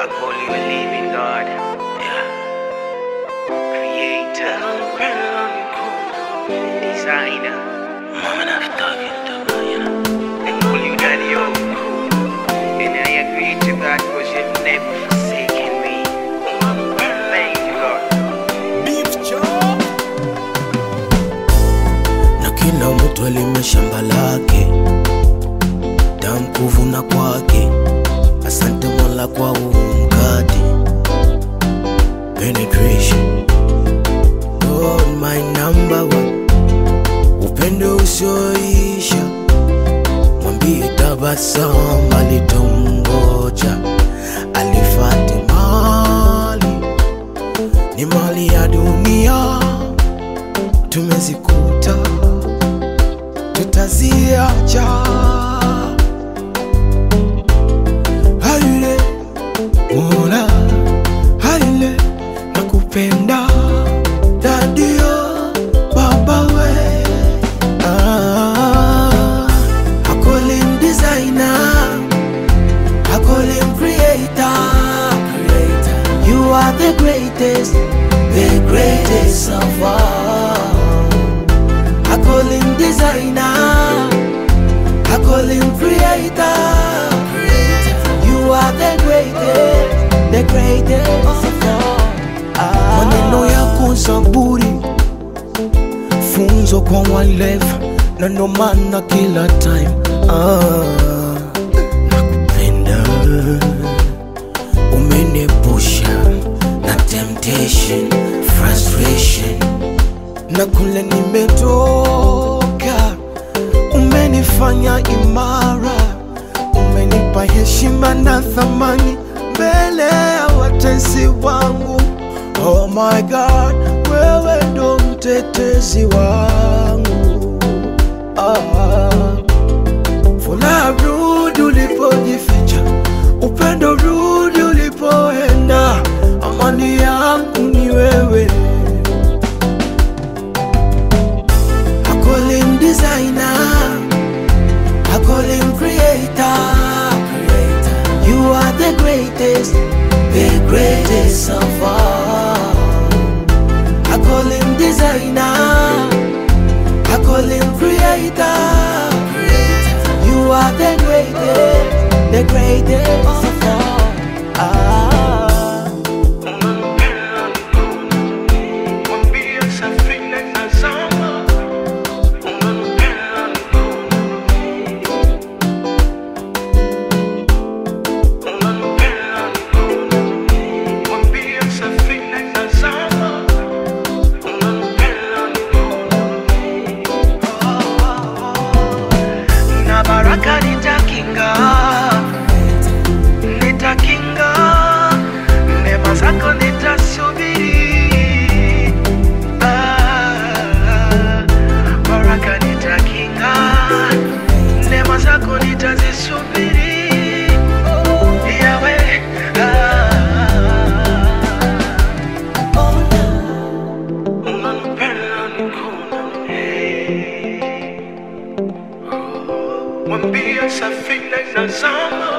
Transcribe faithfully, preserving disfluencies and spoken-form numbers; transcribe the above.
call you a living God. Yeah. Creator. Designer. Mama, I'm talking to her, you know. I call you daddy, oh. And I agree to God because you've never forsaken me. Thank you, Lord. Beef chop. Na kila mtu alime shamba lake, damu kuvuna kwake. Asante Mola kwa huu mkate. Penetration, God my number one. Upendo usioisha, mwambie tabasamu alitongoja. Alifate mali, ni mali ya dunia. Tumezikuta, tutaziacha. Haile, Mola, haile, nakupenda dadio, baba we. Ah, I call him designer, I call him creator. Creator, you are the greatest, the greatest of all. I call him designer, I call him creator. You are the greatest, the greatest of all. Ah. Maneno yako zaburi, funzo kwa walevu, na ndo maana kila time ah, nakupenda. Umenepusha na temptation, frustration, na kule nimetoka umenifanya imara. Umenipa heshima na thamani mbele ya watesi wangu. Oh my God, wewe ndo mtetezi wangu. Ah, furaha rudi ulipojificha, upendo rudi ulipoenda. Amani yangu ni wewe. I call him designer, I call him creator. Creator, you are the greatest, the greatest of all. I call him designer, I call him creator. Creator, you are the greatest, the greatest of all. Ah. Baraka nitakinga, nitakinga, neema zako nitasubiri. Ah, baraka nitakinga, neema zako nitazisubiri. Yahweh, mwambie safina inazama.